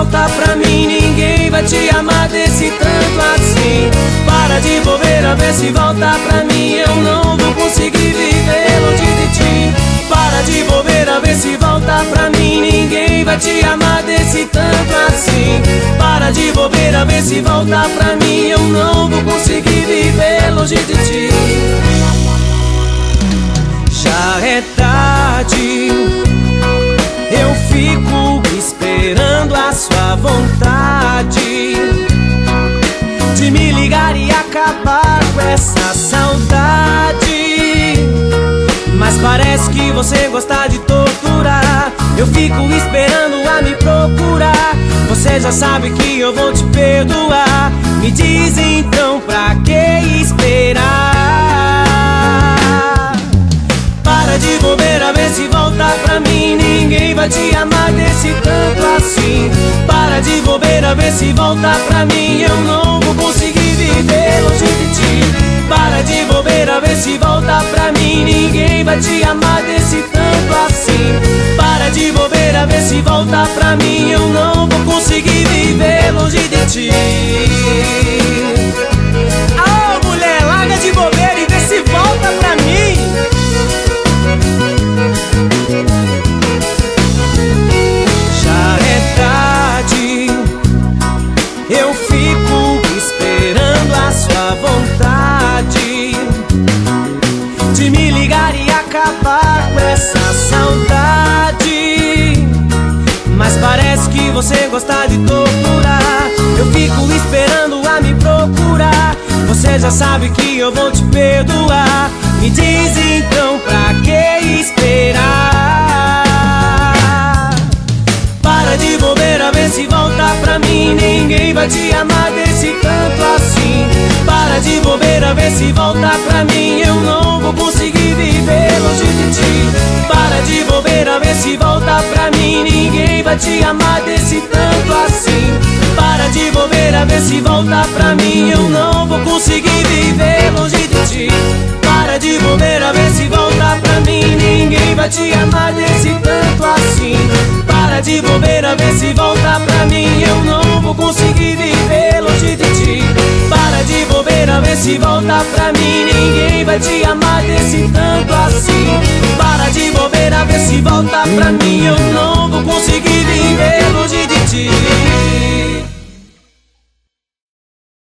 volta pra mim, ninguém vai te amar desse tanto assim. Para de bobeira, vê se volta pra mim, eu não vou conseguir viver longe de ti. Para de bobeira, vê se volta pra mim, ninguém vai te amar desse tanto assim. Para de bobeira, vê se volta pra mim, eu não vou conseguir viver longe de ti. Já é tarde, eu fico esperando a sua vontade de me ligar e acabar com essa saudade. Mas parece que você gosta de torturar. Eu fico esperando a me procurar. Você já sabe que eu vou te perdoar. Me diz então pra que esperar? Para de bobeira, vê se volta pra mim, ninguém vai te amar desse tanto assim. Para de bobeira, vê se volta pra mim, eu não vou conseguir viver longe de ti. Para de bobeira, vê se volta pra mim, ninguém vai te amar desse tanto assim. Para de bobeira, vê se volta pra mim, eu não vou conseguir viver longe de ti. Ah, mulher, larga de bobeira e vê se volta pra mim. Já é tarde, eu fico esperando a sua vontade de me ligar e acabar com essa saudade. Mas parece que você gosta de torturar. Eu fico esperando a me procurar. Você já sabe que eu vou te perdoar. Me diz então pra que esperar? Para de bobeira, vê se volta pra mim, ninguém vai te amar desse tanto assim. Para de bobeira, vê se volta pra mim, eu não vou conseguir viver longe de ti. Para de bobeira, vê se volta pra mim, ninguém vai te amar desse tanto assim. Para de bobeira, vê se volta pra mim, eu não vou conseguir viver longe de ti. Para de bobeira, vê se volta pra mim, ninguém vai te amar desse tanto assim. Para de bobeira, vê se volta pra mim, eu não vou conseguir viver longe de ti. Para de bobeira, vê se volta pra mim, ninguém vai te amar desse tanto assim. Para de bobeira, vê se volta pra mim, eu não vou conseguir viver longe de ti.